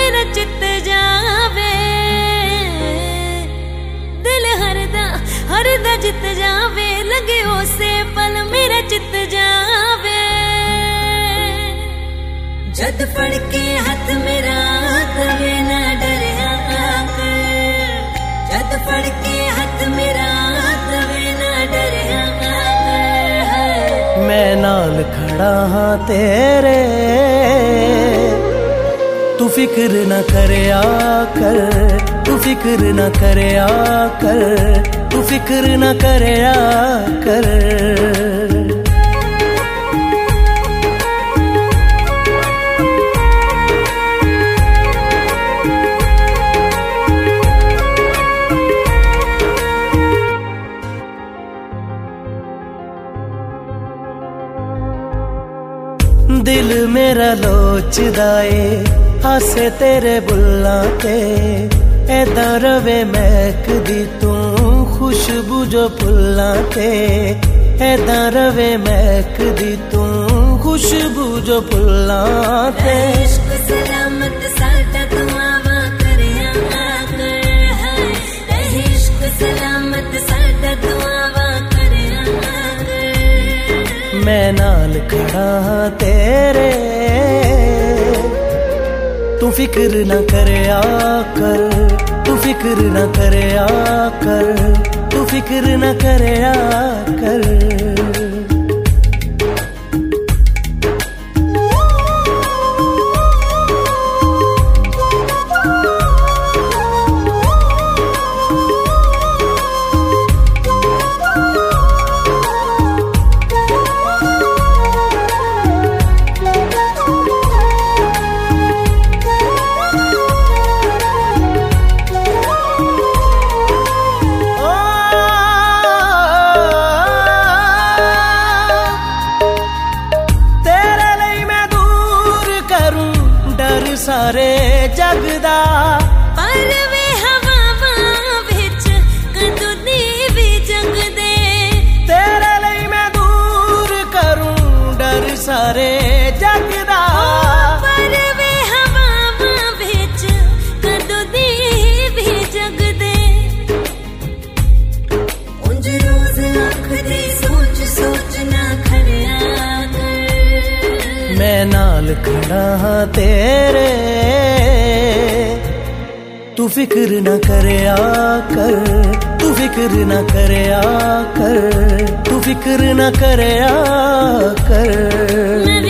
मेरा चित जावे, दिल हरदा जित जावे, लगे उसे पल मेरा चित जावे। जद फड़ के हाथ मेरा तवे ना डरिया कर, जद फड़ के हाथ मेरा तवे ना डरिया कर। मैं नाल खड़ा हाँ तेरे, तू फिक्र न करया कर, तू फिक्र न करया कर, तू फिक्र न करया कर। दिल मेरा लोचदा ए हासे तेरे बुल्लां ते, ऐदा रवे महकदी तू खुशबू जो फुल्लां ते, ऐदा रवे महकदी तू खुशबू जो फुल्लां ते। इश्क सलामत साडा दुआवां करया कर, इश्क सलामत साडा दुआवां करया कर। मैं नाल खड़ा हाँ तेरे, तू फिक्र न करया कर, तू फिक्र न करया कर, तू फिक्र न करया कर। सारे जगदा पर वे हवावां विच कदों दी भी जगदे, तेरे लिए मैं दूर करूं डर सारे जगदा। पर वे हवावां विच कदों दी भी जगदे, उंज रोज अख दी सोच सोच ना खड़िया कर। मैं नाल खड़ा हाँ तेरे, तू फिक्र न करया कर, तू फिक्र न करया कर, तू फिक्र न करया कर।